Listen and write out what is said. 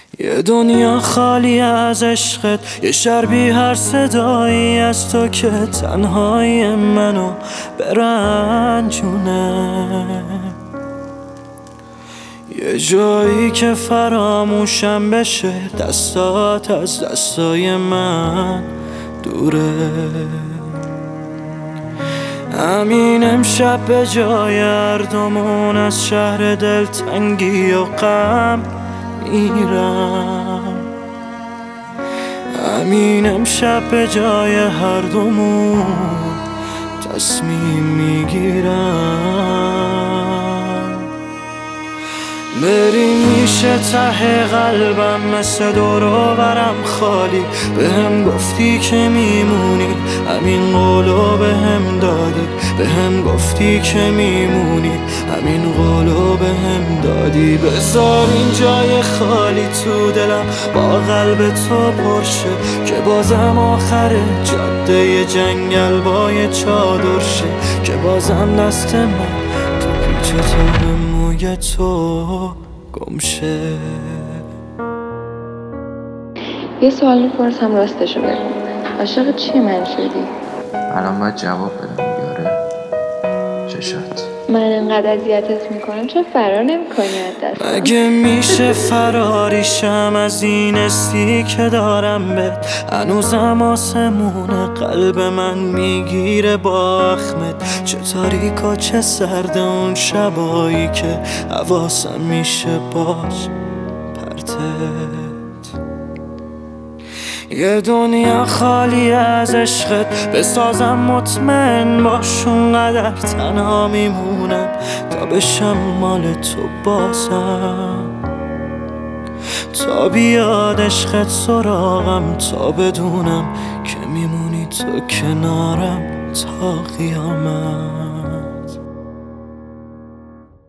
یه دنیا خالی از عشقت، یه شهر بی هر صدایی از تو که تنهایی منو برنجونه، یه جایی که فراموشم بشه دستات از دستای من دوره. همین امشب به جای هردومون از شهر دلتنگی و غم میرم، همین امشب به جای هردومون تصمیم میگیرم. بریم میشه ته قلبم مثل دور و برم خالی، به هم گفتی که میمونی، همین قولو به هم دادی، به هم گفتی که میمونی، همین قولو به هم دادی. بذار این جای خالی تو دلم با قلب تو پرشه، که بازم آخر جاده جنگل با یه چادر شه، که بازم دست من تو پیچ تو موی تو گمشه. یه سوال میپرسم راستشو بگو، عاشق چی من شدی؟ الان باید جواب بدم بیاره چشات. من انقدر اذیتت میکنم چون فرار نمیکنی از دستم؟ مگه میشه فراریشم از این حسی که دارم بهت؟ هنوزم آسمون قلب من میگیره با اخمت، چه تاریک و چه سرد اون شبایی که حواسم میشه باش پرتت. یه دنیا خالی از عشقت بسازم مطمئن باش، اونقدر تنها میمونم تا بشم مال تو بازم، تا بیاد عشقت سراغم، تا بدونم که میمونی تو کنارم تا قیامت.